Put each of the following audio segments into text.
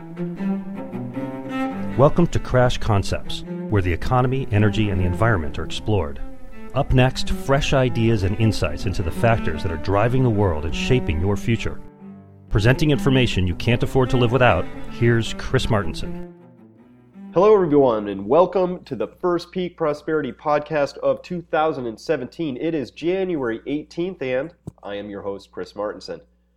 Welcome to Crash Concepts, where the economy, energy, and the environment are explored. Up next, fresh ideas and insights into the factors that are driving the world and shaping your future. Presenting information you can't afford to live without, here's Chris Martenson. Hello, everyone, and welcome to the First Peak Prosperity Podcast of 2017. It is January 18th, and I am your host, Chris Martenson.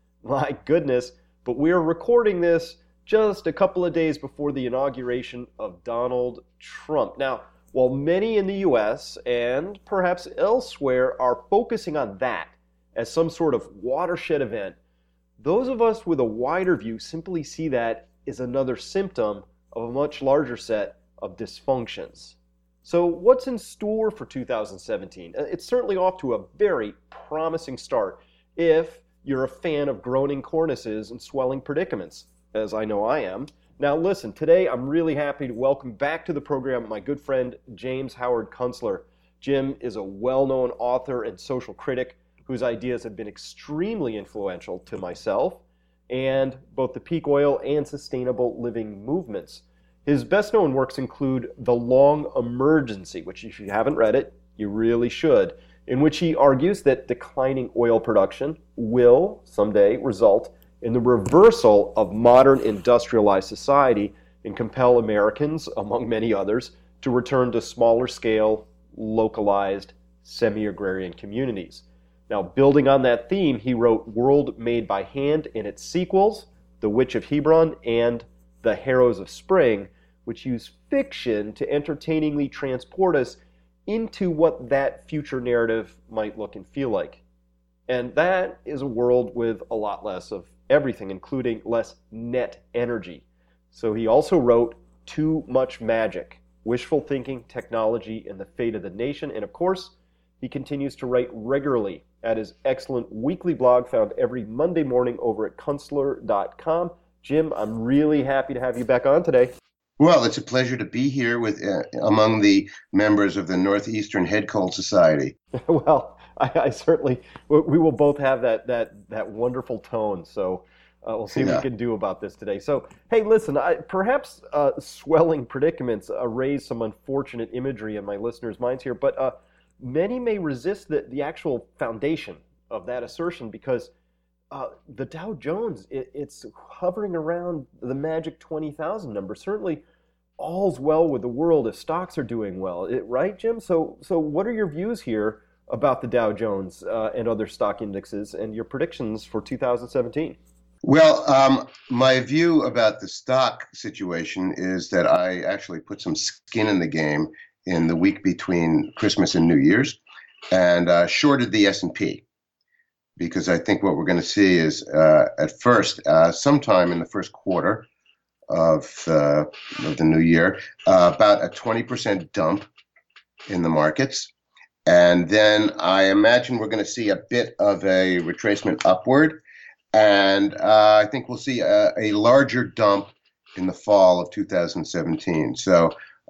My goodness, but we are recording this just a couple of days before the inauguration of Donald Trump. Now, while many in the U.S. and perhaps elsewhere are focusing on that as some sort of watershed event, those of us with a wider view simply see that as another symptom of a much larger set of dysfunctions. So what's in store for 2017? It's certainly off to a very promising start if you're a fan of groaning cornices and swelling predicaments, as I know I am. Now listen, today I'm really happy to welcome back to the program my good friend James Howard Kunstler. Jim is a well-known author and social critic whose ideas have been extremely influential to myself and both the peak oil and sustainable living movements. His best-known works include The Long Emergency, which if you haven't read it, you really should, in which he argues that declining oil production will someday result in the reversal of modern industrialized society and compel Americans, among many others, to return to smaller scale, localized, semi-agrarian communities. Now, building on that theme, he wrote World Made by Hand and its sequels, The Witch of Hebron and The Harrows of Spring, which use fiction to entertainingly transport us into what that future narrative might look and feel like. And that is a world with a lot less of everything, including less net energy. So he also wrote Too Much Magic, Wishful Thinking, Technology, and the Fate of the Nation. And of course, he continues to write regularly at his excellent weekly blog found every Monday morning over at kunstler.com. Jim, I'm really happy to have you back on today. Well, it's a pleasure to be here with among the members of the Northeastern Head Cold Society. Well, I certainly, we will both have that wonderful tone, so we'll see what we can do about this today. So, hey, listen, perhaps swelling predicaments raise some unfortunate imagery in my listeners' minds here, but many may resist the actual foundation of that assertion because the Dow Jones, it's hovering around the magic 20,000 number. Certainly, all's well with the world if stocks are doing well, right, Jim? So what are your views here about the Dow Jones and other stock indexes and your predictions for 2017? Well, my view about the stock situation is that I actually put some skin in the game in the week between Christmas and New Year's and shorted the S&P. Because I think what we're going to see is, at first, sometime in the first quarter of the new year, about a 20% dump in the markets. And then I imagine we're going to see a bit of a retracement upward. And I think we'll see a larger dump in the fall of 2017. So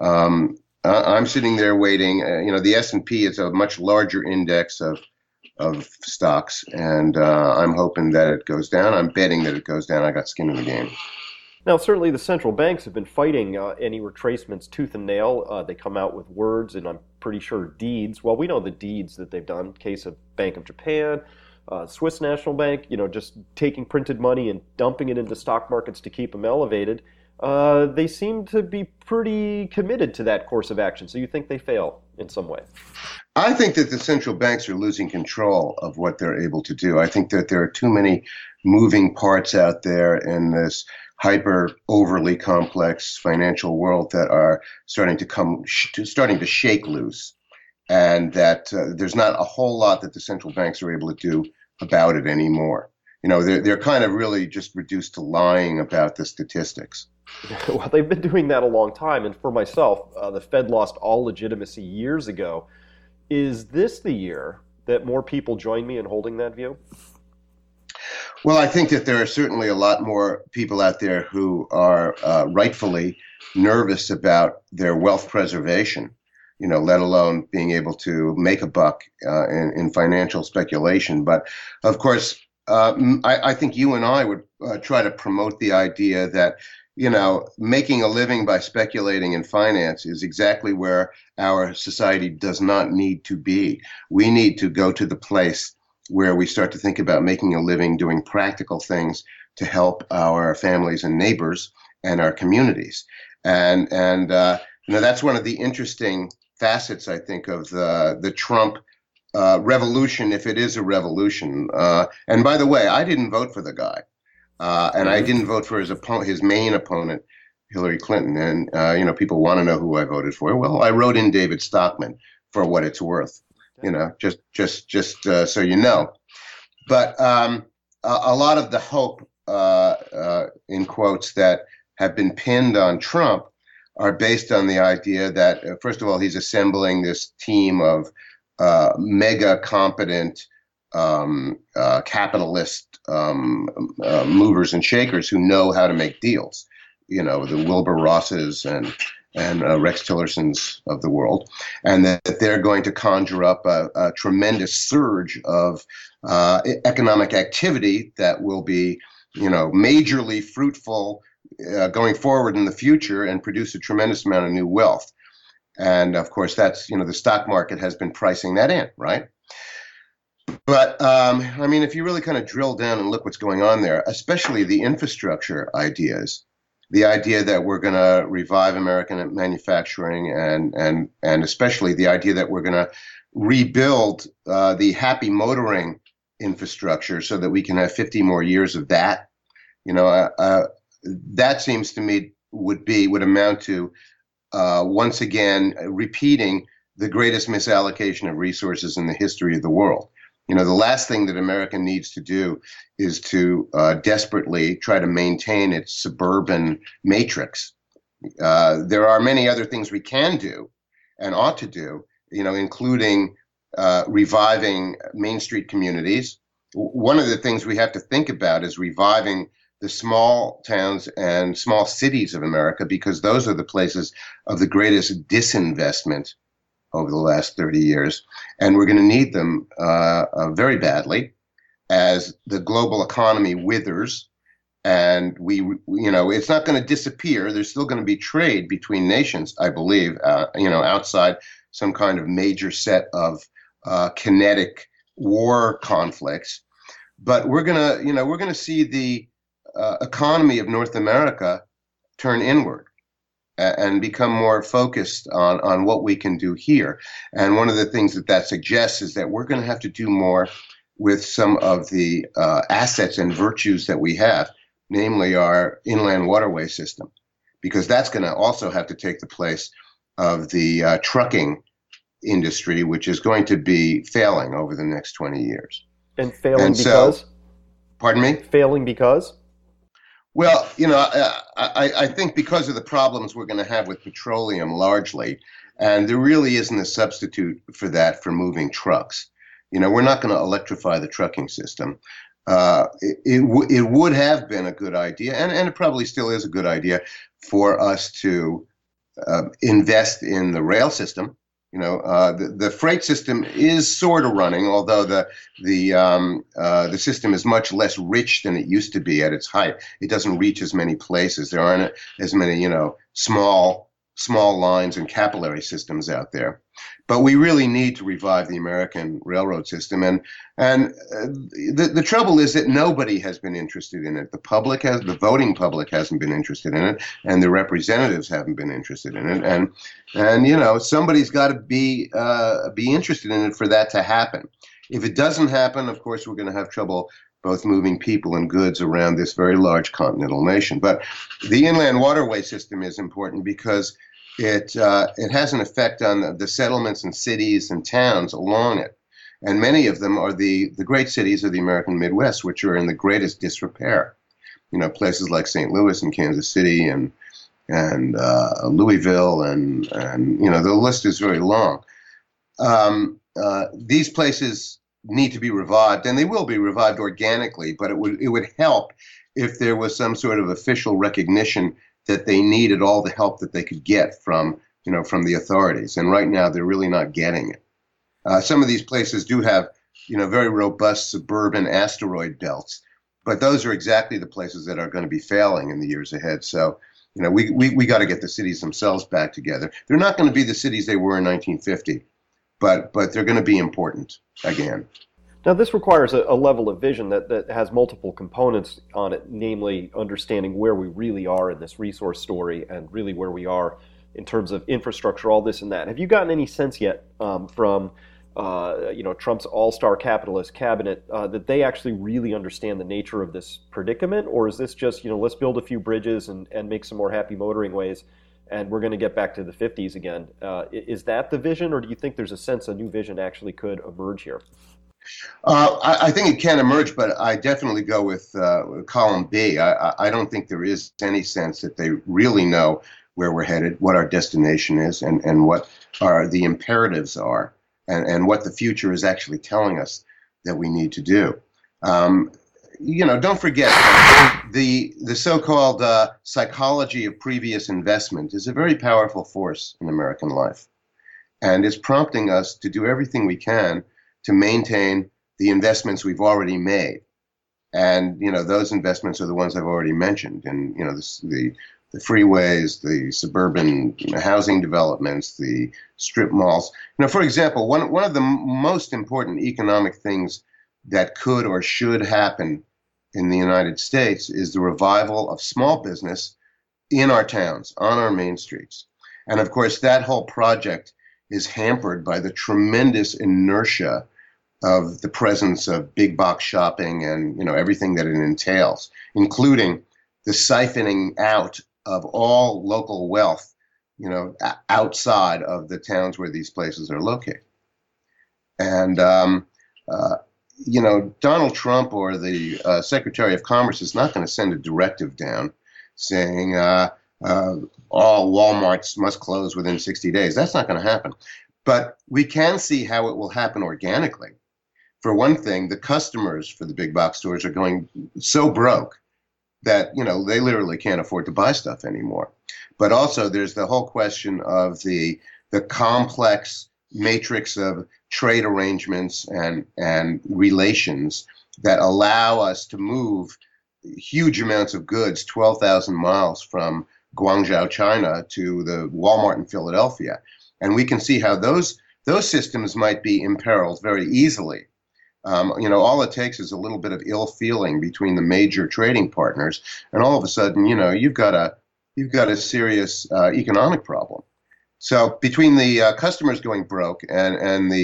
I'm sitting there waiting. The S&P is a much larger index of stocks, and I'm hoping that it goes down. I'm betting that it goes down. I got skin in the game. Now, certainly the central banks have been fighting any retracements tooth and nail. They come out with words, and I'm pretty sure deeds. Well, we know the deeds that they've done. Case of Bank of Japan, Swiss National Bank, just taking printed money and dumping it into stock markets to keep them elevated. They seem to be pretty committed to that course of action. So you think they fail in some way? I think that the central banks are losing control of what they're able to do. I think that there are too many moving parts out there in this hyper overly complex financial world that are starting to shake loose, and that there's not a whole lot that the central banks are able to do about it anymore. They're kind of really just reduced to lying about the statistics. Well, they've been doing that a long time, and for myself, the Fed lost all legitimacy years ago. Is this the year that more people join me in holding that view? Well, I think that there are certainly a lot more people out there who are rightfully nervous about their wealth preservation, let alone being able to make a buck in financial speculation. But of course, I think you and I would try to promote the idea that making a living by speculating in finance is exactly where our society does not need to be. We need to go to the place where we start to think about making a living doing practical things to help our families and neighbors and our communities. And that's one of the interesting facets, I think, of the Trump revolution, if it is a revolution. And by the way, I didn't vote for the guy. And I didn't vote for his main opponent, Hillary Clinton. And, people want to know who I voted for. Well, I wrote in David Stockman for what it's worth, just so you know. But a lot of the hope, in quotes, that have been pinned on Trump are based on the idea that, first of all, he's assembling this team of mega competent capitalist movers and shakers who know how to make deals, the Wilbur Rosses and Rex Tillersons of the world, and that they're going to conjure up a tremendous surge of economic activity that will be, majorly fruitful going forward in the future and produce a tremendous amount of new wealth. And of course, that's, the stock market has been pricing that in, right? But if you really kind of drill down and look what's going on there, especially the infrastructure ideas, the idea that we're going to revive American manufacturing and especially the idea that we're going to rebuild the happy motoring infrastructure so that we can have 50 more years of that, that seems to me would amount to once again repeating the greatest misallocation of resources in the history of the world. The last thing that America needs to do is to desperately try to maintain its suburban matrix. There are many other things we can do and ought to do, including reviving Main Street communities. One of the things we have to think about is reviving the small towns and small cities of America, because those are the places of the greatest disinvestment over the last 30 years. And we're going to need them very badly as the global economy withers. And it's not going to disappear. There's still going to be trade between nations, I believe, outside some kind of major set of kinetic war conflicts. But we're going to see the economy of North America turn inward and become more focused on what we can do here. And one of the things that suggests is that we're going to have to do more with some of the assets and virtues that we have, namely our inland waterway system, because that's going to also have to take the place of the trucking industry, which is going to be failing over the next 20 years. And failing because? Pardon me? Failing because? Well, I think because of the problems we're going to have with petroleum largely, and there really isn't a substitute for that for moving trucks. We're not going to electrify the trucking system. It would have been a good idea, and it probably still is a good idea for us to invest in the rail system. The freight system is sort of running, although the system is much less rich than it used to be at its height. It doesn't reach as many places. There aren't as many, small lines and capillary systems out there. But we really need to revive the American railroad system. And the trouble is that nobody has been interested in it. The voting public hasn't been interested in it, and the representatives haven't been interested in it. And somebody's got to be interested in it for that to happen. If it doesn't happen, of course, we're going to have trouble both moving people and goods around this very large continental nation. But the inland waterway system is important because it has an effect on the settlements and cities and towns along it. And many of them are the great cities of the American Midwest, which are in the greatest disrepair. Places like St. Louis and Kansas City and Louisville and the list is very long. These places need to be revived, and they will be revived organically, but it would help if there was some sort of official recognition that they needed all the help that they could get from the authorities. And right now they're really not getting it. Some of these places do have, very robust suburban asteroid belts, But those are exactly the places that are going to be failing in the years ahead. So, we got to get the cities themselves back together. They're not going to be the cities they were in 1950, but they're going to be important again. Now, this requires a level of vision that has multiple components on it, namely understanding where we really are in this resource story and really where we are in terms of infrastructure, all this and that. Have you gotten any sense yet from Trump's all-star capitalist cabinet that they actually really understand the nature of this predicament? Or is this just, let's build a few bridges and make some more happy motoring ways and we're going to get back to the 50s again? Is that the vision, or do you think there's a sense a new vision actually could emerge here? I think it can emerge, but I definitely go with column B. I don't think there is any sense that they really know where we're headed, what our destination is, and what the imperatives are, and what the future is actually telling us that we need to do. Don't forget the so-called psychology of previous investment is a very powerful force in American life, and it's prompting us to do everything we can to maintain the investments we've already made. And, those investments are the ones I've already mentioned. And, the freeways, the suburban housing developments, the strip malls. For example, one of the most important economic things that could or should happen in the United States is the revival of small business in our towns, on our main streets. And of course, that whole project is hampered by the tremendous inertia of the presence of big box shopping and everything that it entails, including the siphoning out of all local wealth, outside of the towns where these places are located. And Donald Trump or the Secretary of Commerce is not going to send a directive down saying all Walmarts must close within 60 days. That's not going to happen. But we can see how it will happen organically. For one thing, the customers for the big box stores are going so broke that, they literally can't afford to buy stuff anymore. But also there's the whole question of the complex matrix of trade arrangements and relations that allow us to move huge amounts of goods 12,000 miles from Guangzhou, China to the Walmart in Philadelphia. And we can see how those systems might be imperiled very easily. All it takes is a little bit of ill feeling between the major trading partners, and all of a sudden, you've got a serious economic problem. So between the customers going broke and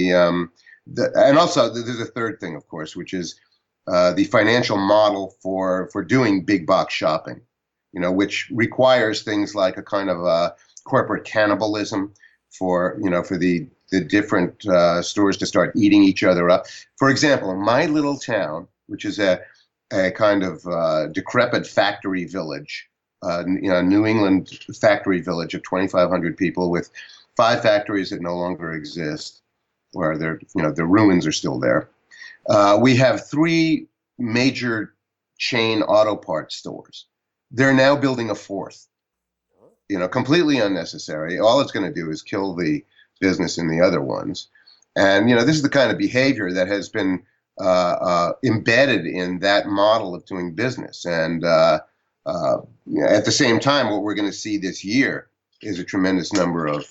also there's a third thing, of course, which is the financial model for doing big box shopping, which requires things like a kind of corporate cannibalism for the different stores to start eating each other up. For example, in my little town, which is a kind of decrepit factory village, New England factory village of 2,500 people with 5 factories that no longer exist, where the ruins are still there. We have 3 major chain auto parts stores. They're now building a 4th, completely unnecessary. All it's going to do is kill the business in the other ones. And, this is the kind of behavior that has been embedded in that model of doing business. And at the same time, what we're going to see this year is a tremendous number of,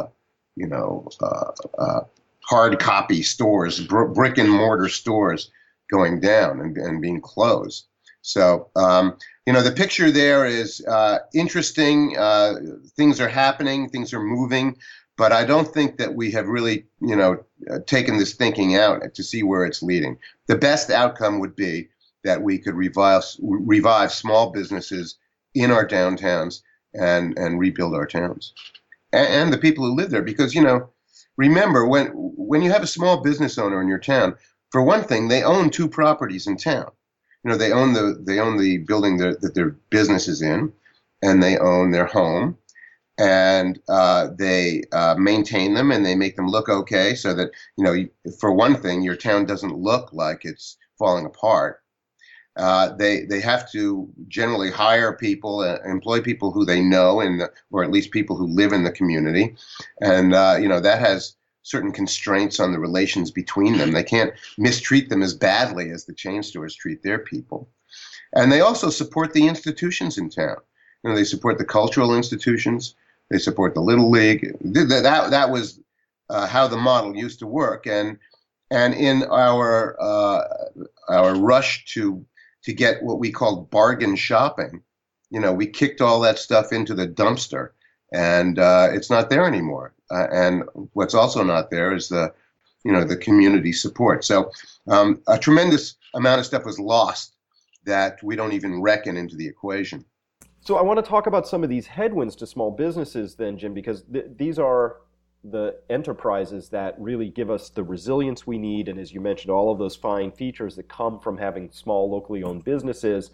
hard copy stores, brick and mortar stores going down and being closed. So, the picture there is interesting. Things are happening, things are moving. But I don't think that we have really, taken this thinking out to see where it's leading. The best outcome would be that we could revive small businesses in our downtowns and rebuild our towns and the people who live there. Because, remember, when you have a small business owner in your town, for one thing, they own 2 properties in town. They own the building that their business is in, and they own their home. And they maintain them and they make them look okay so that, for one thing, your town doesn't look like it's falling apart. They have to generally hire people, employ people who they know, or at least people who live in the community. And, that has certain constraints on the relations between them. They can't mistreat them as badly as the chain stores treat their people. And they also support the institutions in town. They support the cultural institutions. They support the Little League. That was how the model used to work. And in our rush to get what we called bargain shopping, we kicked all that stuff into the dumpster, and it's not there anymore. And what's also not there is the community support. So a tremendous amount of stuff was lost that we don't even reckon into the equation. So I want to talk about some of these headwinds to small businesses then, Jim, because these are the enterprises that really give us the resilience we need, and as you mentioned, all of those fine features that come from having small, locally owned businesses.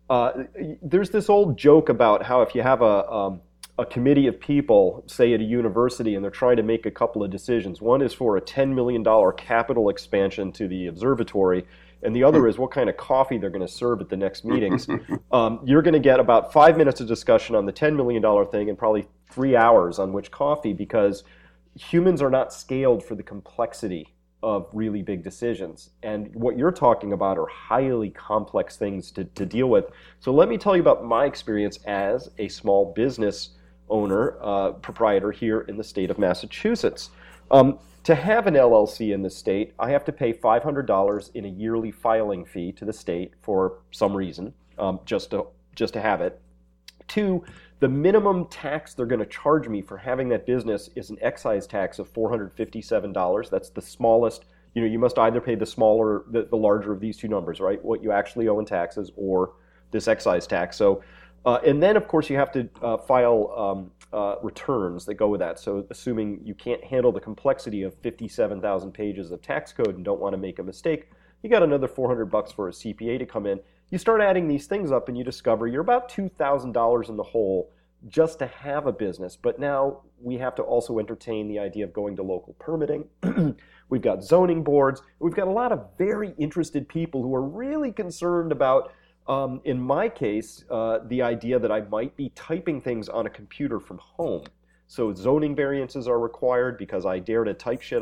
There's this old joke about how if you have a committee of people, say at a university, and they're trying to make a couple of decisions. One is for a $10 million capital expansion to the observatory, and the other is what kind of coffee they're going to serve at the next meetings. You're going to get about 5 minutes of discussion on the $10 million thing and probably 3 hours on which coffee, because humans are not scaled for the complexity of really big decisions. And what you're talking about are highly complex things to deal with. So let me tell you about my experience as a small business owner, proprietor here in the state of Massachusetts. To have an LLC in the state, I have to pay $500 in a yearly filing fee to the state for some reason, just to have it. 2, the minimum tax they're going to charge me for having that business is an excise tax of $457. That's the smallest. You must either pay the larger of these two numbers, right? What you actually owe in taxes, or this excise tax. So, and then of course you have to file returns that go with that. So assuming you can't handle the complexity of 57,000 pages of tax code and don't want to make a mistake, you got another $400 for a CPA to come in. You start adding these things up and you discover you're about $2,000 in the hole just to have a business. But now we have to also entertain the idea of going to local permitting. We've got zoning boards. We've got a lot of very interested people who are really concerned about, in my case, the idea that I might be typing things on a computer from home. So zoning variances are required because I dare to type stuff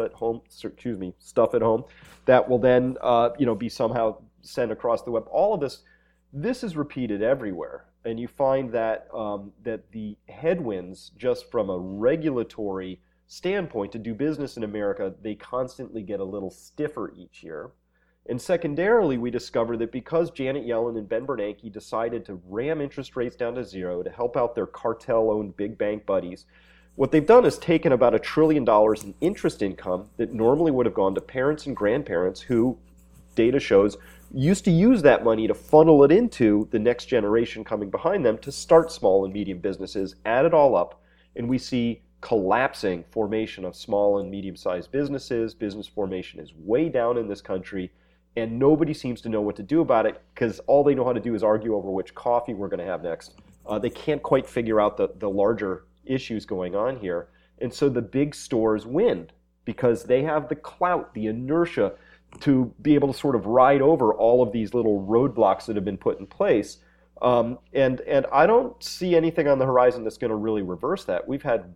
at home. That will then, be somehow sent across the web. All of this is repeated everywhere, and you find that that the headwinds, just from a regulatory standpoint to do business in America, they constantly get a little stiffer each year. And secondarily, we discover that because Janet Yellen and Ben Bernanke decided to ram interest rates down to zero to help out their cartel-owned big bank buddies, what they've done is taken about $1 trillion in interest income that normally would have gone to parents and grandparents who, data shows, used to use that money to funnel it into the next generation coming behind them to start small and medium businesses, add it all up, and we see collapsing formation of small and medium-sized businesses. Business formation is way down in this country, and nobody seems to know what to do about it because all they know how to do is argue over which coffee we're going to have next. They can't quite figure out the larger issues going on here. And so the big stores win because they have the clout, the inertia to be able to sort of ride over all of these little roadblocks that have been put in place. And I don't see anything on the horizon that's going to really reverse that. We've had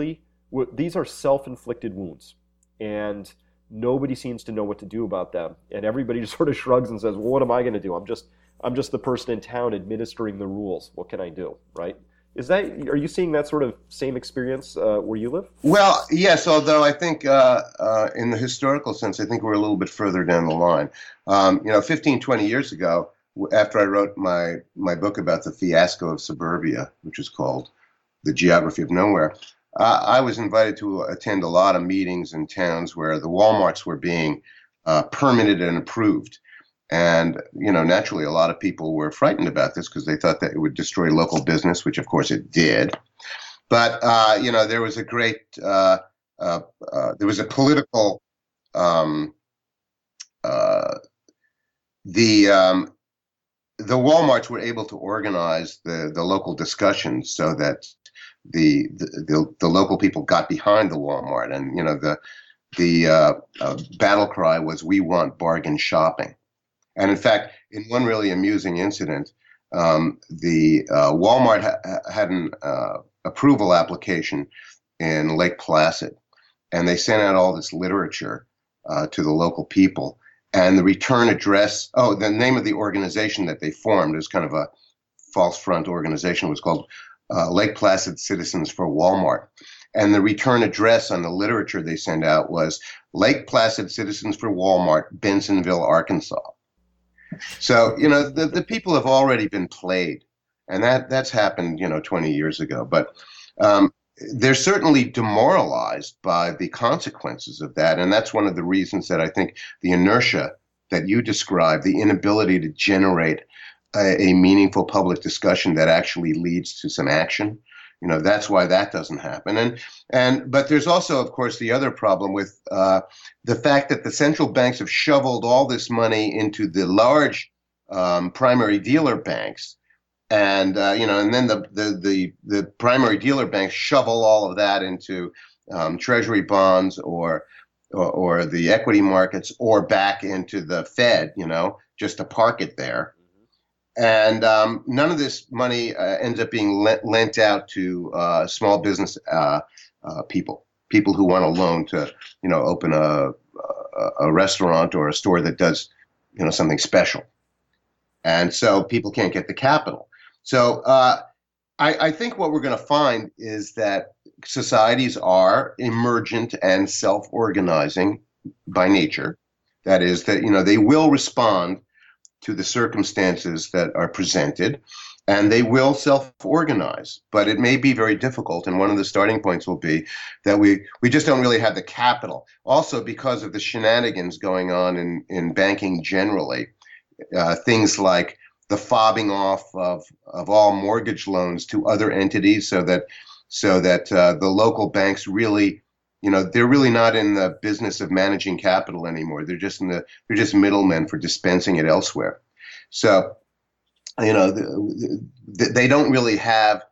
these are self-inflicted wounds, and nobody seems to know what to do about them. And everybody just sort of shrugs and says, well, what am I going to do? I'm just the person in town administering the rules. What can I do, right? Are you seeing that sort of same experience where you live? Well, yes, although I think in the historical sense, I think we're a little bit further down the line. 15, 20 years ago, after I wrote my book about the fiasco of suburbia, which is called The Geography of Nowhere, I was invited to attend a lot of meetings in towns where the Walmarts were being permitted and approved. And, naturally, a lot of people were frightened about this because they thought that it would destroy local business, which, of course, it did. But, there was a great, there was a political, the Walmarts were able to organize the local discussions so that the local people got behind the Walmart. And, the battle cry was, "We want bargain shopping." And in fact, in one really amusing incident, the Walmart had an approval application in Lake Placid, and they sent out all this literature to the local people. and the return address. Oh, the name of the organization that they formed is kind of a false front organization. It was called Lake Placid Citizens for Walmart. And the return address on the literature they sent out was Lake Placid Citizens for Walmart, Bensonville, Arkansas. So, the people have already been played, and that's happened, 20 years ago. But they're certainly demoralized by the consequences of that. And that's one of the reasons that I think the inertia that you described, the inability to generate a meaningful public discussion that actually leads to some action, that's why that doesn't happen. But there's also, of course, the other problem with the fact that the central banks have shoveled all this money into the large primary dealer banks. And and then the primary dealer banks shovel all of that into treasury bonds or the equity markets or back into the Fed, just to park it there. And none of this money ends up being lent out to small business people who want a loan to, open a restaurant or a store that does, something special. And so people can't get the capital. So I think what we're going to find is that societies are emergent and self-organizing by nature. That is that, they will respond to the circumstances that are presented, and they will self-organize. But it may be very difficult, and one of the starting points will be that we just don't really have the capital. Also, because of the shenanigans going on in banking generally, things like the fobbing off of all mortgage loans to other entities, so that the local banks really, they're really not in the business of managing capital anymore. They're just middlemen for dispensing it elsewhere. So, they don't really have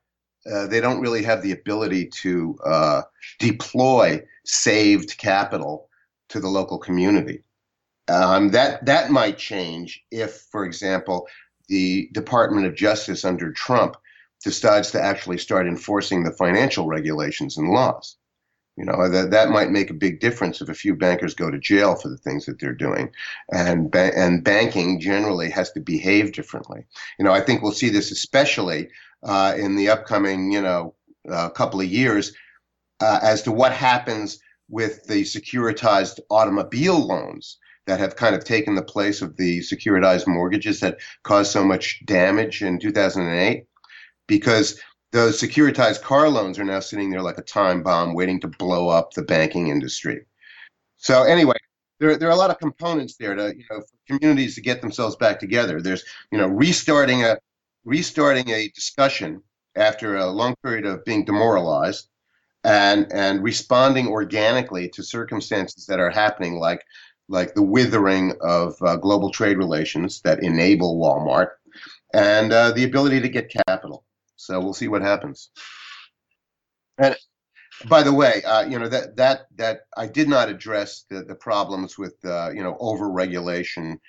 the ability to deploy saved capital to the local community. That might change if, for example, the Department of Justice under Trump decides to actually start enforcing the financial regulations and laws. That might make a big difference if a few bankers go to jail for the things that they're doing, and banking generally has to behave differently. I think we'll see this especially in the upcoming, couple of years as to what happens with the securitized automobile loans that have kind of taken the place of the securitized mortgages that caused so much damage in 2008, because those securitized car loans are now sitting there like a time bomb waiting to blow up the banking industry. So anyway, there are a lot of components there to, for communities to get themselves back together. There's, restarting a discussion after a long period of being demoralized, and responding organically to circumstances that are happening, like the withering of global trade relations that enable Walmart, and the ability to get capital. So we'll see what happens. And by the way, that I did not address the problems with over-regulation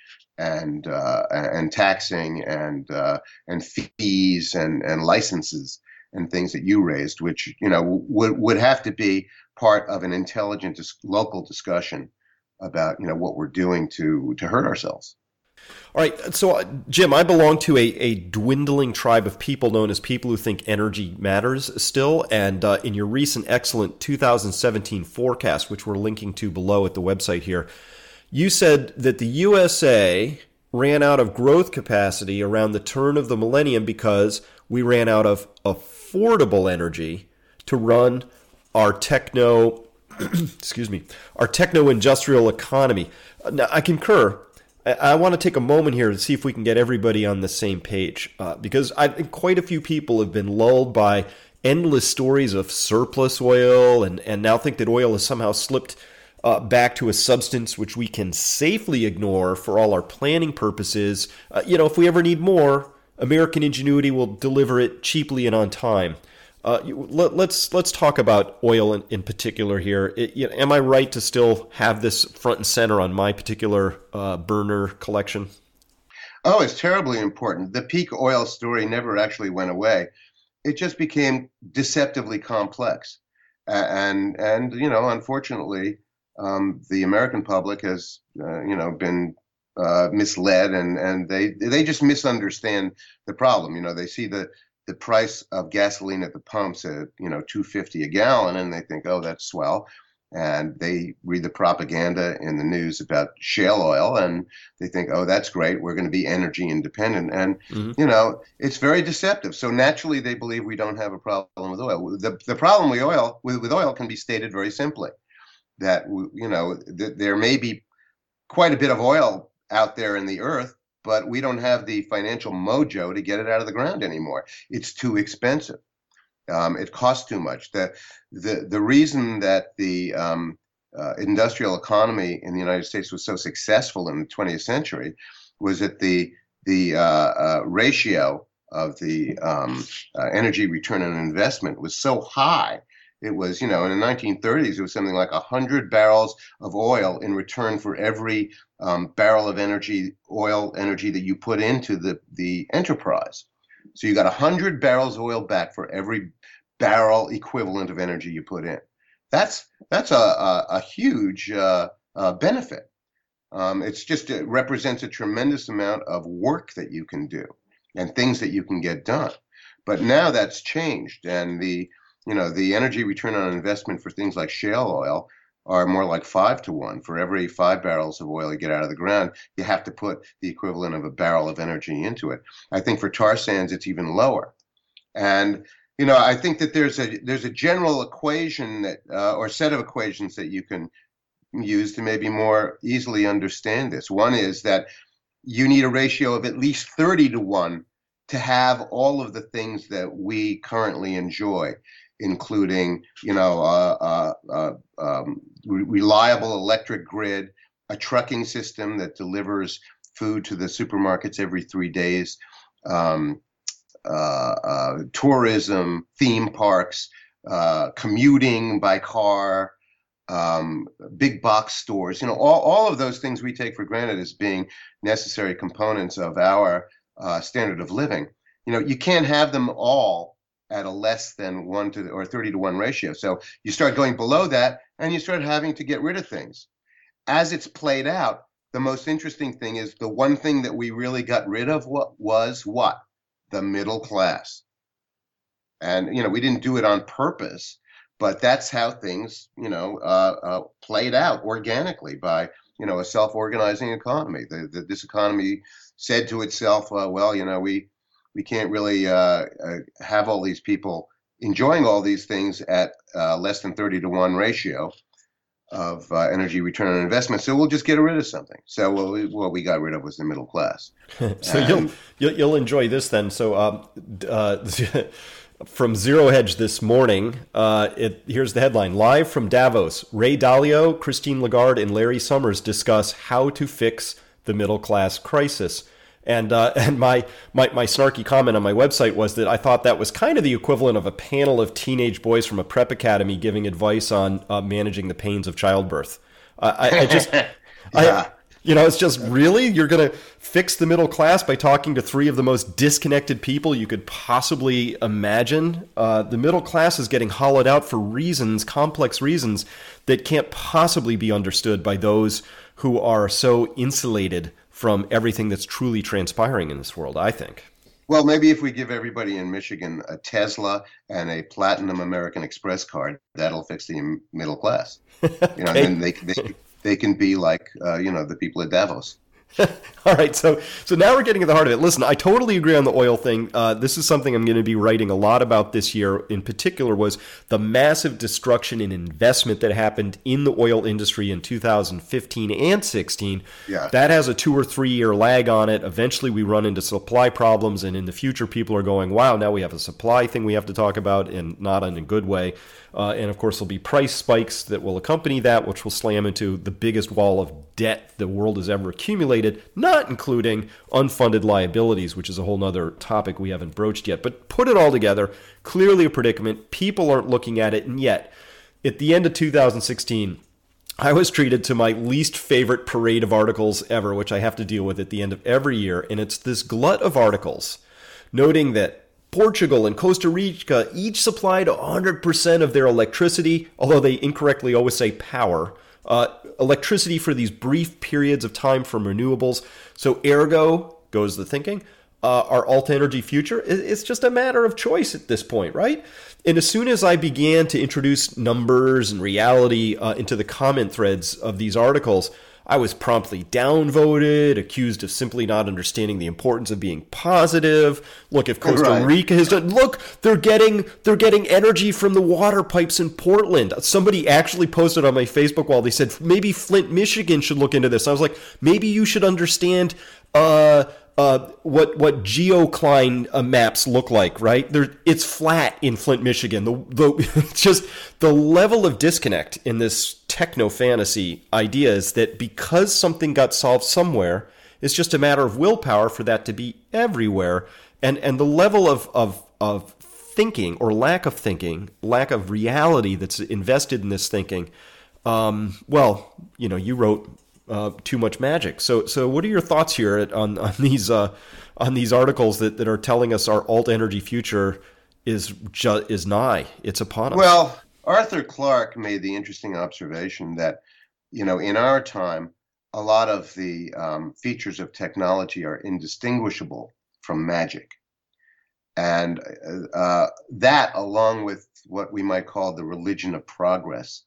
and taxing and fees and licenses and things that you raised, which would have to be part of an intelligent local discussion about what we're doing to hurt ourselves. All right, so Jim, I belong to a dwindling tribe of people known as people who think energy matters still, and in your recent excellent 2017 forecast, which we're linking to below at the website here, you said that the USA ran out of growth capacity around the turn of the millennium because we ran out of affordable energy to run our our techno-industrial economy. Now, I concur. I want to take a moment here to see if we can get everybody on the same page, because I think quite a few people have been lulled by endless stories of surplus oil and now think that oil has somehow slipped back to a substance which we can safely ignore for all our planning purposes. If we ever need more, American ingenuity will deliver it cheaply and on time. Let's talk about oil in particular here. Am I right to still have this front and center on my particular burner collection? Oh, it's terribly important. The peak oil story never actually went away. It just became deceptively complex. And unfortunately, the American public has, been misled, and they just misunderstand the problem. They see the price of gasoline at the pumps at $2.50 a gallon, and they think, oh, that's swell. And they read the propaganda in the news about shale oil, and they think, oh, that's great. We're going to be energy independent. And, it's very deceptive. So naturally, they believe we don't have a problem with oil. The problem with oil can be stated very simply, that, there may be quite a bit of oil out there in the earth, but we don't have the financial mojo to get it out of the ground anymore. It's too expensive. It costs too much. The reason that the industrial economy in the United States was so successful in the 20th century was that the ratio of the energy return on investment was so high. It was, in the 1930s, it was something like 100 barrels of oil in return for every barrel of oil energy that you put into the enterprise. So you got 100 barrels of oil back for every barrel equivalent of energy you put in. That's a huge benefit. It represents a tremendous amount of work that you can do and things that you can get done. But now that's changed, and the energy return on investment for things like shale oil are more like 5 to 1. For every 5 barrels of oil you get out of the ground, you have to put the equivalent of a barrel of energy into it. I think for tar sands, it's even lower. And, I think that there's a general equation that, or set of equations that you can use to maybe more easily understand this. One is that you need a ratio of at least 30 to 1 to have all of the things that we currently enjoy, including, reliable electric grid, a trucking system that delivers food to the supermarkets every 3 days, tourism, theme parks, commuting by car, big box stores, all of those things we take for granted as being necessary components of our standard of living. You can't have them all at a less than 1 to or 30 to 1 ratio. So you start going below that, and you start having to get rid of things. As it's played out, the most interesting thing is the one thing that we really got rid of was what? The middle class. And, we didn't do it on purpose, but that's how things, played out organically by, a self-organizing economy. This economy said to itself, we can't really have all these people enjoying all these things at less than 30 to 1 ratio of energy return on investment. So we'll just get rid of something. So what we got rid of was the middle class. So you'll enjoy this then. So from Zero Hedge this morning, here's the headline: live from Davos, Ray Dalio, Christine Lagarde, and Larry Summers discuss how to fix the middle class crisis. And my snarky comment on my website was that I thought that was kind of the equivalent of a panel of teenage boys from a prep academy giving advice on managing the pains of childbirth. It's just, really, you're going to fix the middle class by talking to 3 of the most disconnected people you could possibly imagine? The middle class is getting hollowed out for complex reasons that can't possibly be understood by those who are so insulated from everything that's truly transpiring in this world, I think. Well, maybe if we give everybody in Michigan a Tesla and a Platinum American Express card, that'll fix the middle class. Okay. And then they can be like, the people at Davos. All right, so now we're getting at the heart of it. Listen, I totally agree on the oil thing. This is something I'm going to be writing a lot about this year. In particular, was the massive destruction in investment that happened in the oil industry in 2015 and 16. Yeah. That has a 2 or 3 year lag on it. Eventually, we run into supply problems, and in the future, people are going, "Wow, now we have a supply thing we have to talk about," and not in a good way. And of course, there'll be price spikes that will accompany that, which will slam into the biggest wall of debt the world has ever accumulated, not including unfunded liabilities, which is a whole other topic we haven't broached yet. But put it all together, clearly a predicament. People aren't looking at it. And yet, at the end of 2016, I was treated to my least favorite parade of articles ever, which I have to deal with at the end of every year. And it's this glut of articles noting that Portugal and Costa Rica each supplied 100% of their electricity, although they incorrectly always say power, Electricity for these brief periods of time from renewables. So ergo, goes the thinking, our alt energy future, it's just a matter of choice at this point, right? And as soon as I began to introduce numbers and reality into the comment threads of these articles, I was promptly downvoted, accused of simply not understanding the importance of being positive. Look, if Costa Rica has done, look, they're getting energy from the water pipes in Portland. Somebody actually posted on my Facebook wall, they said, maybe Flint, Michigan should look into this. I was like, maybe you should understand what geocline maps look like, right? It's flat in Flint, Michigan. Just the level of disconnect in this techno fantasy idea is that because something got solved somewhere, it's just a matter of willpower for that to be everywhere. And the level of thinking or lack of thinking, lack of reality that's invested in this thinking, you wrote too much magic. So what are your thoughts here on these articles that are telling us our alt energy future is nigh? It's upon us. Well, Arthur Clarke made the interesting observation that, in our time, a lot of the features of technology are indistinguishable from magic. And that, along with what we might call the religion of progress,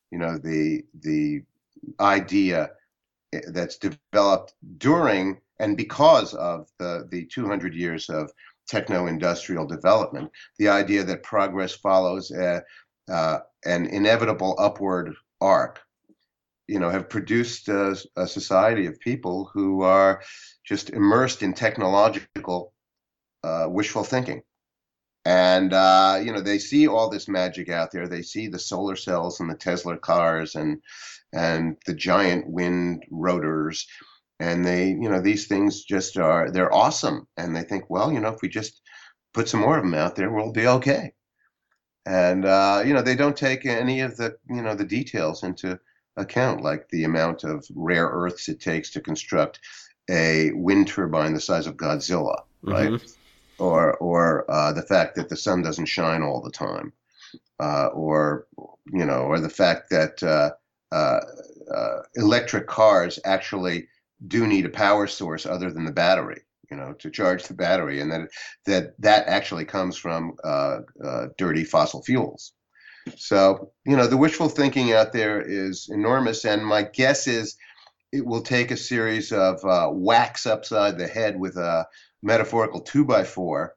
the idea that's developed during and because of the 200 years of techno-industrial development, the idea that progress follows an inevitable upward arc, have produced a society of people who are just immersed in technological wishful thinking. And, they see all this magic out there. They see the solar cells and the Tesla cars and the giant wind rotors. And these things just they're awesome. And they think, well, if we just put some more of them out there, we'll be okay. And, they don't take any of the details into account, like the amount of rare earths it takes to construct a wind turbine the size of Godzilla, right? Mm-hmm. Or the fact that the sun doesn't shine all the time, or the fact that electric cars actually do need a power source other than the battery, to charge the battery, and that actually comes from dirty fossil fuels. So, the wishful thinking out there is enormous, and my guess is it will take a series of whacks upside the head with a metaphorical 2x4, for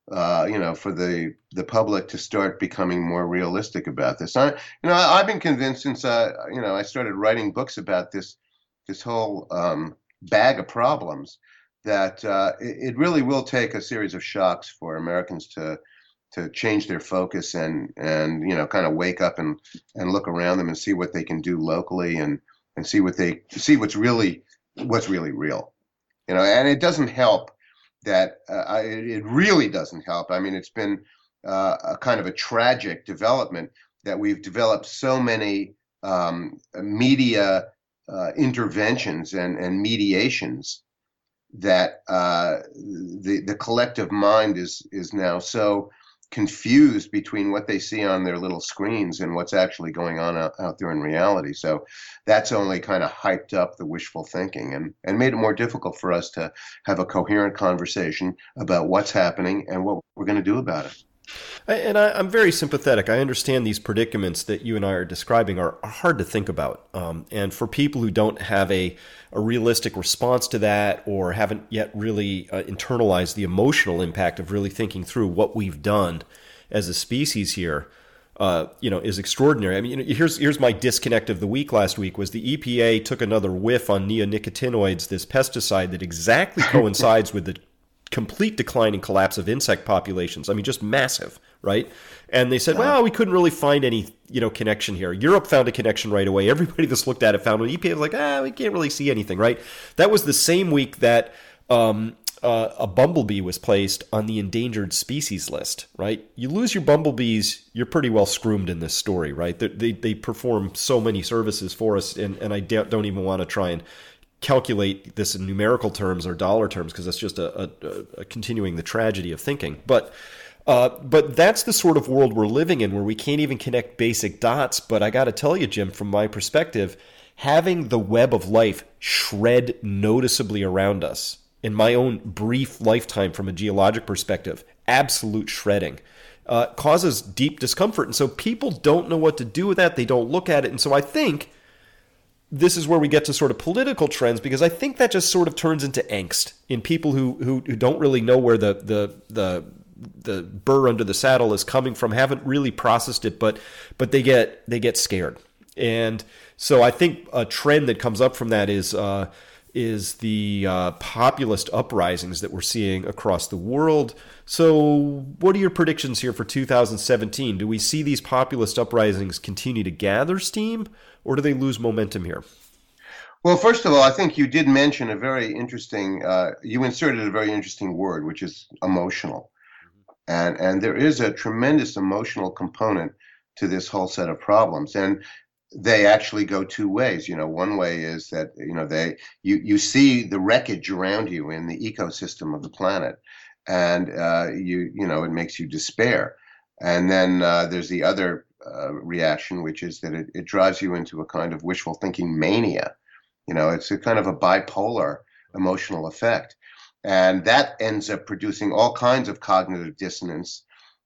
the public to start becoming more realistic about this. I've been convinced since I started writing books about this whole bag of problems that it really will take a series of shocks for Americans to change their focus and kind of wake up and look around them and see what they can do locally and see what's really real. And it doesn't help that it really doesn't help. I mean, it's been a kind of a tragic development that we've developed so many media interventions and mediations that the collective mind is now so confused between what they see on their little screens and what's actually going on out there in reality. So that's only kind of hyped up the wishful thinking and made it more difficult for us to have a coherent conversation about what's happening and what we're going to do about it. And I'm very sympathetic. I understand these predicaments that you and I are describing are hard to think about. And for people who don't have a realistic response to that or haven't yet really internalized the emotional impact of really thinking through what we've done as a species here, is extraordinary. I mean, here's my disconnect of the week last week was the EPA took another whiff on neonicotinoids, this pesticide that exactly coincides with the complete decline and collapse of insect populations. I mean, just massive, right? And they said, well, we couldn't really find any, connection here. Europe found a connection right away. Everybody that's looked at it found it. EPA was like, we can't really see anything, right? That was the same week that a bumblebee was placed on the endangered species list, right? You lose your bumblebees, you're pretty well screwed in this story, right? They perform so many services for us, and I don't even want to try and calculate this in numerical terms or dollar terms because that's just a continuing the tragedy of thinking. But But that's the sort of world we're living in, where we can't even connect basic dots. But I got to tell you, Jim, from my perspective, having the web of life shred noticeably around us, in my own brief lifetime from a geologic perspective, absolute shredding, causes deep discomfort. And so people don't know what to do with that. They don't look at it. And so I think this is where we get to sort of political trends, because I think that just sort of turns into angst in people who don't really know where the burr under the saddle is coming from, haven't really processed it, but they get scared. And so I think a trend that comes up from that is the populist uprisings that we're seeing across the world. So what are your predictions here for 2017? Do we see these populist uprisings continue to gather steam, or do they lose momentum here? Well, first of all, I think you did mention a very interesting, you inserted a very interesting word, which is emotional. And there is a tremendous emotional component to this whole set of problems. And they actually go two ways. One way is that, you see the wreckage around you in the ecosystem of the planet, and it makes you despair. And then there's the other reaction, which is that it drives you into a kind of wishful thinking mania. It's a kind of a bipolar emotional effect. And that ends up producing all kinds of cognitive dissonance,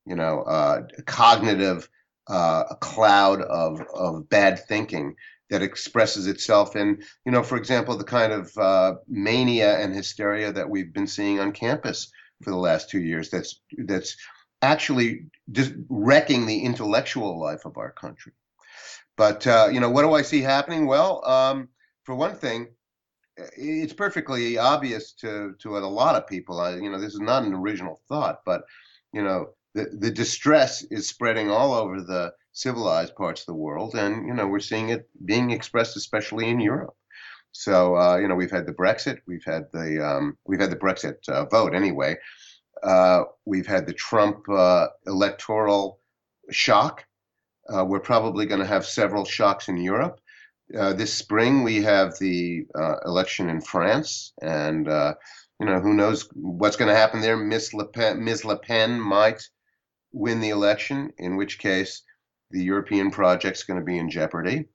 cognitive a cloud of bad thinking that expresses itself in, for example, the kind of mania and hysteria that we've been seeing on campus for the last 2 years. That's actually just wrecking the intellectual life of our country. But what do I see happening? Well, for one thing, it's perfectly obvious to a lot of people. This is not an original thought, but the distress is spreading all over the civilized parts of the world, and we're seeing it being expressed especially in Europe. So we've had the Brexit, we've had the Brexit vote anyway. We've had the Trump electoral shock. We're probably going to have several shocks in Europe. This spring we have the election in France, and who knows what's going to happen there. Ms. Le Pen might win the election, in which case the European project's going to be in jeopardy.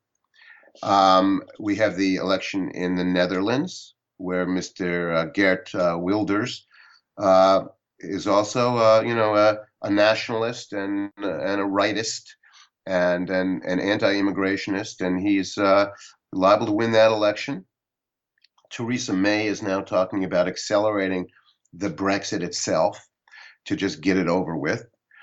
We have the election in the Netherlands, where Mr. Geert Wilders is also, a nationalist and a rightist and an anti-immigrationist, and he's liable to win that election. Theresa May is now talking about accelerating the Brexit itself to just get it over with.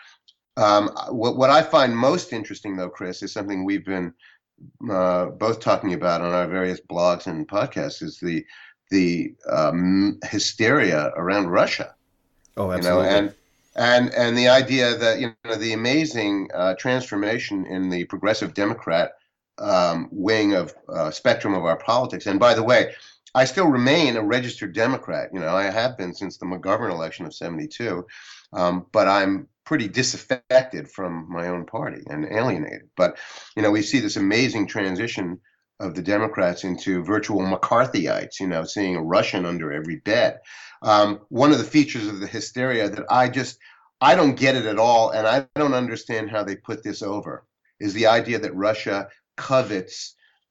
What I find most interesting, though, Chris, is something we've been both talking about on our various blogs and podcasts, is the hysteria around Russia. Oh, absolutely. And the idea that the amazing transformation in the progressive Democrat wing of spectrum of our politics. And by the way, I still remain a registered Democrat. I have been since the McGovern election of '72, but I'm pretty disaffected from my own party and alienated. But we see this amazing transition of the Democrats into virtual McCarthyites. Seeing a Russian under every bed. One of the features of the hysteria that I don't get it at all, and I don't understand how they put this over, is the idea that Russia covets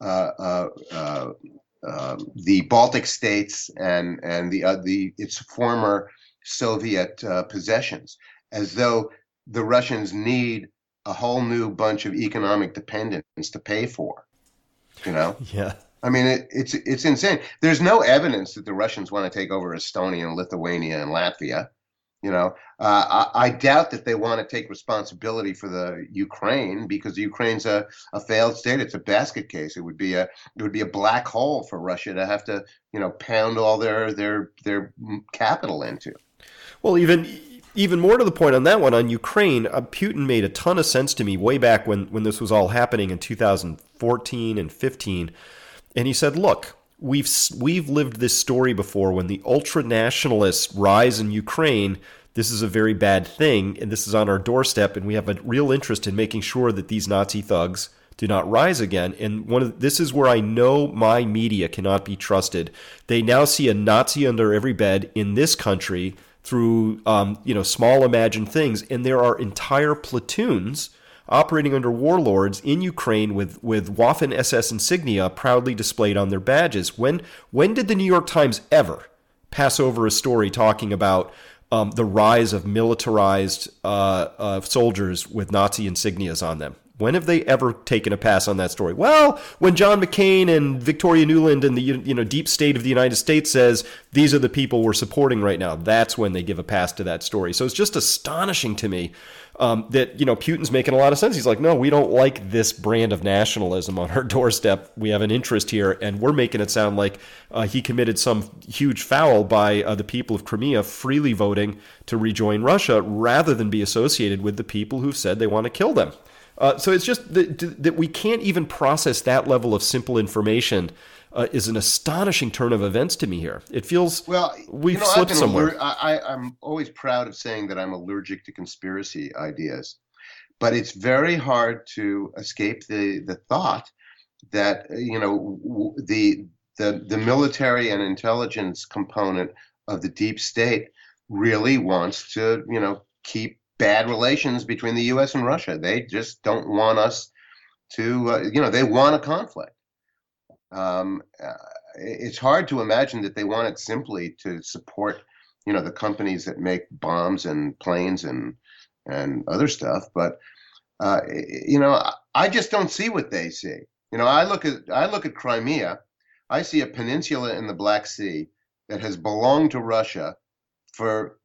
the Baltic states and its former Soviet possessions, as though the Russians need a whole new bunch of economic dependents to pay for. Yeah. I mean, it's insane. There's no evidence that the Russians want to take over Estonia and Lithuania and Latvia. I doubt that they want to take responsibility for the Ukraine, because Ukraine's a failed state. It's a basket case. It would be a black hole for Russia to have to pound all their capital into. Well, even more to the point on that one, on Ukraine, Putin made a ton of sense to me way back when this was all happening in 2014 and 15. And he said, look, we've lived this story before. When the ultra-nationalists rise in Ukraine, this is a very bad thing, and this is on our doorstep, and we have a real interest in making sure that these Nazi thugs do not rise again. And this is where I know my media cannot be trusted. They now see a Nazi under every bed in this country. through small imagined things, and there are entire platoons operating under warlords in Ukraine with Waffen SS insignia proudly displayed on their badges. When did the New York Times ever pass over a story talking about the rise of militarized soldiers with Nazi insignias on them? When have they ever taken a pass on that story? Well, when John McCain and Victoria Nuland and the deep state of the United States says these are the people we're supporting right now, that's when they give a pass to that story. So it's just astonishing to me that Putin's making a lot of sense. He's like, no, we don't like this brand of nationalism on our doorstep. We have an interest here, and we're making it sound like he committed some huge foul by the people of Crimea freely voting to rejoin Russia rather than be associated with the people who've said they want to kill them. So it's just that we can't even process that level of simple information is an astonishing turn of events to me here. It feels we've slipped somewhere. I'm always proud of saying that I'm allergic to conspiracy ideas, but it's very hard to escape the thought that the military and intelligence component of the deep state really wants to keep bad relations between the U.S. and Russia. They just don't want us to, they want a conflict. It's hard to imagine that they want it simply to support, the companies that make bombs and planes and other stuff. But, I just don't see what they see. I look at Crimea. I see a peninsula in the Black Sea that has belonged to Russia for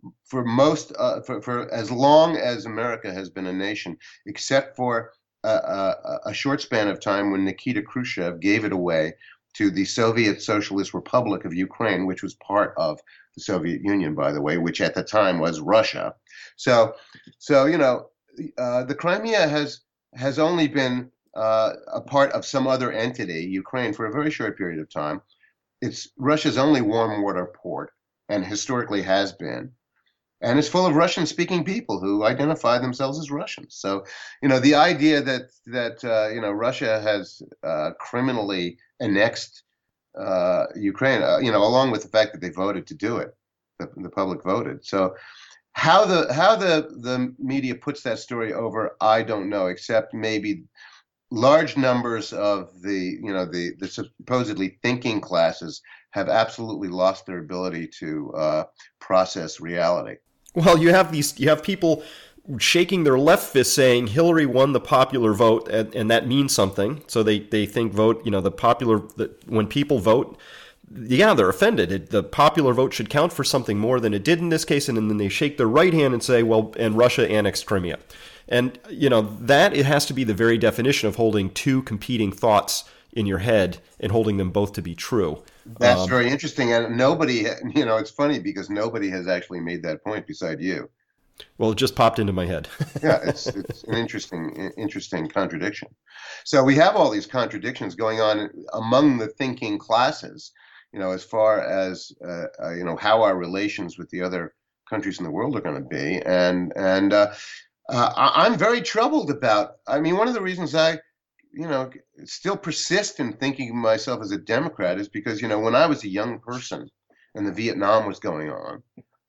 as long as America has been a nation, except for a short span of time when Nikita Khrushchev gave it away to the Soviet Socialist Republic of Ukraine, which was part of the Soviet Union, by the way, which at the time was Russia. So the Crimea has only been a part of some other entity, Ukraine, for a very short period of time. It's Russia's only warm water port, and historically has been, and it's full of Russian-speaking people who identify themselves as Russians. So, the idea that Russia has criminally annexed Ukraine, along with the fact that they voted to do it, the public voted. So, how the media puts that story over, I don't know, except maybe large numbers of the supposedly thinking classes have absolutely lost their ability to process reality. Well, you have people shaking their left fist saying Hillary won the popular vote, and that means something. So they think when people vote, they're offended. The popular vote should count for something more than it did in this case, and then they shake their right hand and say, well, and Russia annexed Crimea. And, that it has to be the very definition of holding two competing thoughts in your head and holding them both to be true. That's very interesting. And nobody, it's funny because nobody has actually made that point beside you. Well, it just popped into my head. Yeah, it's an interesting contradiction. So we have all these contradictions going on among the thinking classes, as far as, how our relations with the other countries in the world are going to be. And I'm very troubled about, one of the reasons I, still persist in thinking of myself as a Democrat is because, when I was a young person and the Vietnam War was going on,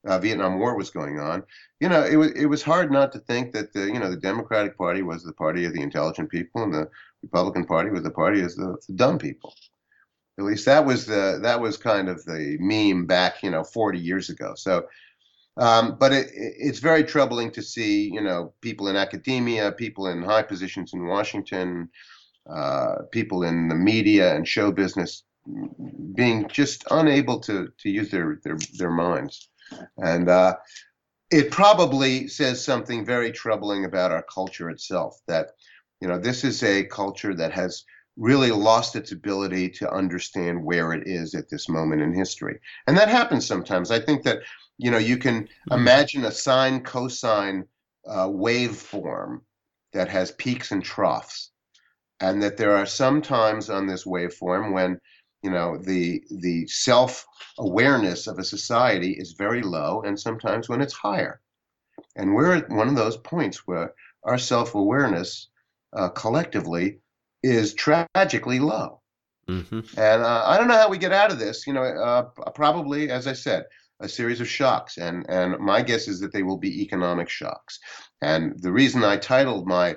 it was hard not to think that the Democratic Party was the party of the intelligent people and the Republican Party was the party of the dumb people. At least that was kind of the meme back, 40 years ago. So, but it's very troubling to see, people in academia, people in high positions in Washington, people in the media and show business being just unable to use their minds. And it probably says something very troubling about our culture itself, that, this is a culture that has really lost its ability to understand where it is at this moment in history. And that happens sometimes. I think that, you can imagine a sine cosine waveform that has peaks and troughs, and that there are some times on this waveform when, the self-awareness of a society is very low, and sometimes when it's higher. And we're at one of those points where our self-awareness collectively is tragically low. Mm-hmm. And I don't know how we get out of this. Probably, as I said, a series of shocks, and my guess is that they will be economic shocks. And the reason I titled my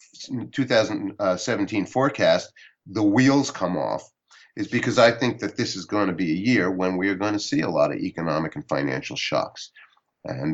2017 forecast "The Wheels Come Off" is because I think that this is going to be a year when we are going to see a lot of economic and financial shocks, and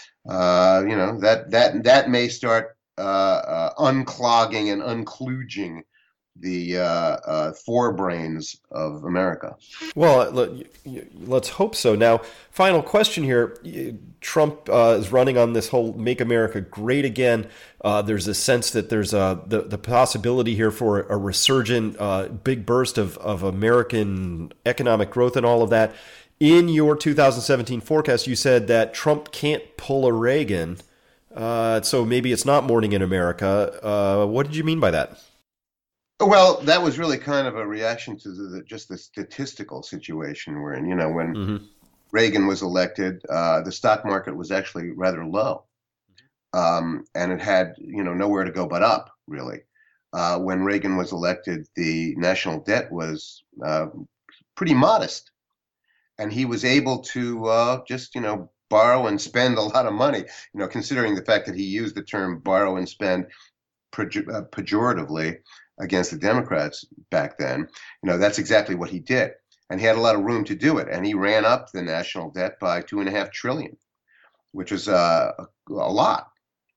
that may start unclogging and unkludging the forebrains of America. Well, let's hope so. Now, final question here. Trump is running on this whole Make America Great Again. There's a sense that there's the possibility here for a resurgent big burst of American economic growth and all of that. In your 2017 forecast, you said that Trump can't pull a Reagan, so maybe it's not morning in America. What did you mean by that? Well, that was really kind of a reaction to just the statistical situation we're in. When Reagan was elected, the stock market was actually rather low, and it had nowhere to go but up. Really, when Reagan was elected, the national debt was pretty modest, and he was able to just borrow and spend a lot of money. Considering the fact that he used the term borrow and spend pejoratively against the Democrats back then, that's exactly what he did. And he had a lot of room to do it. And he ran up the national debt by $2.5 trillion, which is a lot.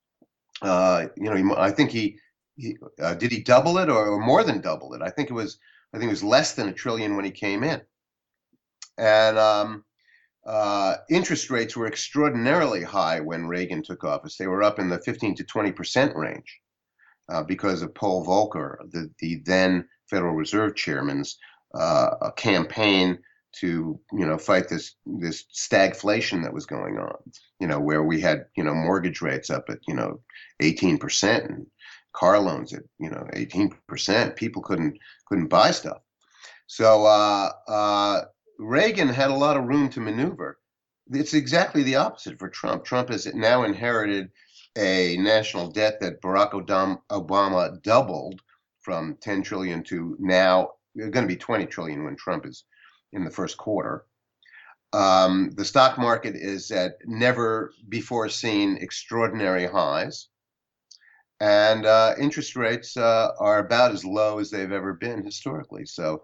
I think he did he double it or more than double it? I think it was less than $1 trillion when he came in. And interest rates were extraordinarily high when Reagan took office. They were up in the 15 to 20% range. Because of Paul Volcker, the then Federal Reserve Chairman's campaign to fight this stagflation that was going on, where we had mortgage rates up at 18% and car loans at 18%. People couldn't buy stuff. So Reagan had a lot of room to maneuver. It's exactly the opposite for Trump. Trump has now inherited a national debt that Barack Obama doubled from 10 trillion to now going to be 20 trillion when Trump is in the first quarter. The stock market is at never before seen extraordinary highs, and interest rates are about as low as they've ever been historically. So,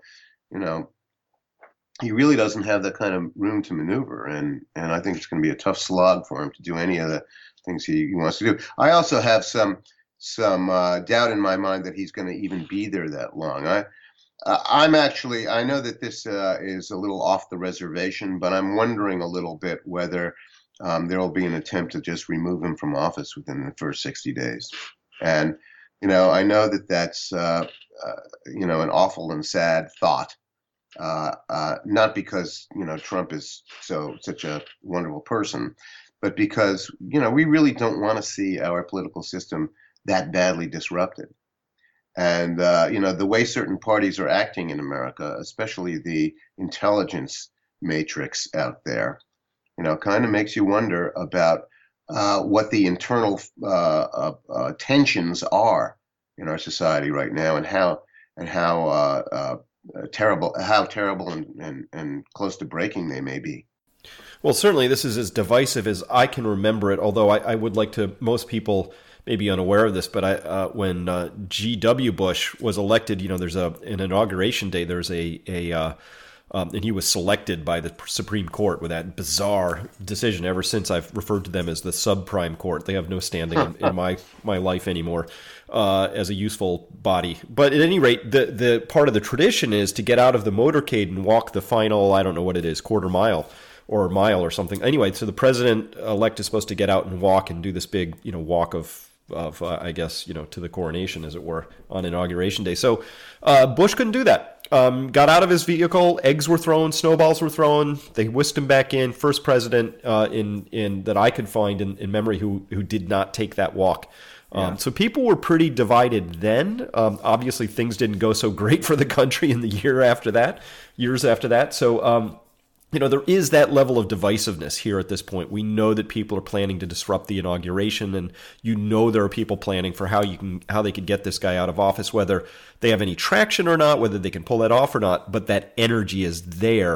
he really doesn't have that kind of room to maneuver, and I think it's going to be a tough slog for him to do any of the things he wants to do. I also have some doubt in my mind that he's going to even be there that long. I know that this is a little off the reservation, but I'm wondering a little bit whether there will be an attempt to just remove him from office within the first 60 days. And I know that that's an awful and sad thought. Not because Trump is such a wonderful person, but because we really don't want to see our political system that badly disrupted. And the way certain parties are acting in America, especially the intelligence matrix out there, kind of makes you wonder about what the internal tensions are in our society right now, and how terrible and close to breaking they may be. Well, certainly this is as divisive as I can remember it, although I would like to, most people may be unaware of this, but when G.W. Bush was elected, there's an inauguration day, there's and he was selected by the Supreme Court with that bizarre decision. Ever since, I've referred to them as the subprime court. They have no standing in my life anymore as a useful body. But at any rate, the part of the tradition is to get out of the motorcade and walk the final, I don't know what it is, quarter mile or mile or something. Anyway, so the president-elect is supposed to get out and walk and do this big, walk of I guess, to the coronation, as it were, on Inauguration Day. So Bush couldn't do that. Got out of his vehicle, eggs were thrown, snowballs were thrown. They whisked him back in. First president in that I could find in memory who did not take that walk. So people were pretty divided then. Obviously, things didn't go so great for the country in the years after that. So there is that level of divisiveness here at this point. We know that people are planning to disrupt the inauguration, and there are people planning for how they could get this guy out of office, whether they have any traction or not, whether they can pull that off or not. But that energy is there,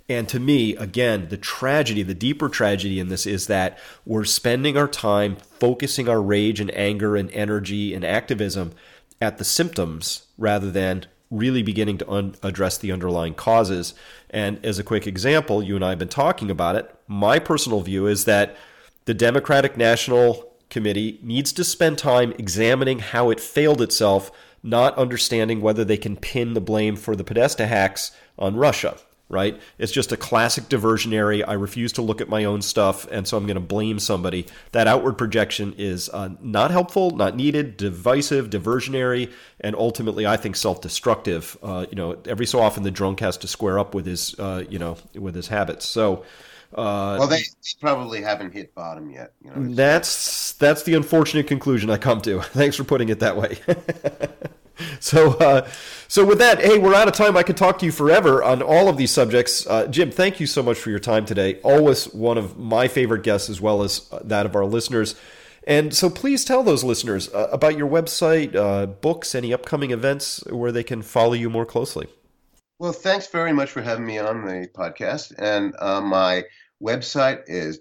And to me, again, the tragedy, the deeper tragedy in this is that we're spending our time focusing our rage and anger and energy and activism at the symptoms rather than really beginning to address the underlying causes. And as a quick example, you and I have been talking about it. My personal view is that the Democratic National Committee needs to spend time examining how it failed itself, not understanding whether they can pin the blame for the Podesta hacks on Russia. Right? It's just a classic diversionary. I refuse to look at my own stuff, and so I'm going to blame somebody. That outward projection is not helpful, not needed, divisive, diversionary, and ultimately, I think, self-destructive. Every so often, the drunk has to square up with his, with his habits. So, well, they probably haven't hit bottom yet. That's the unfortunate conclusion I come to. Thanks for putting it that way. So with that, hey, we're out of time. I could talk to you forever on all of these subjects. Jim, thank you so much for your time today. Always one of my favorite guests as well as that of our listeners. And so please tell those listeners about your website, books, any upcoming events where they can follow you more closely. Well, thanks very much for having me on the podcast. And my website is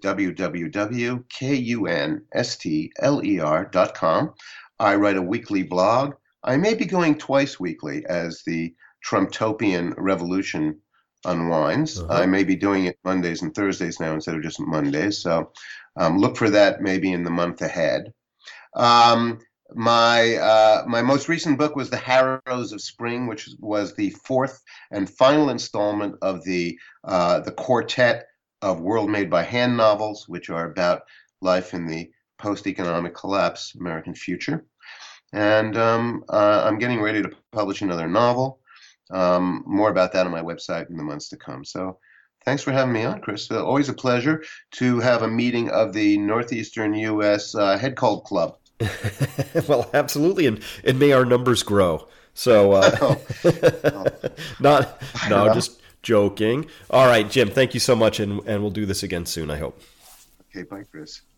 www.kunstler.com. I write a weekly blog. I may be going twice weekly as the Trump-topian revolution unwinds. I may be doing it Mondays and Thursdays now instead of just Mondays. So look for that maybe in the month ahead. My most recent book was The Harrows of Spring, which was the fourth and final installment of the quartet of World Made by Hand novels, which are about life in the post-economic collapse American future. And I'm getting ready to publish another novel. More about that on my website in the months to come. So thanks for having me on, Chris. Always a pleasure to have a meeting of the Northeastern U.S. Head Cold Club. Well, absolutely. And may our numbers grow. So just joking. All right, Jim, thank you so much. And we'll do this again soon, I hope. Okay, bye, Chris.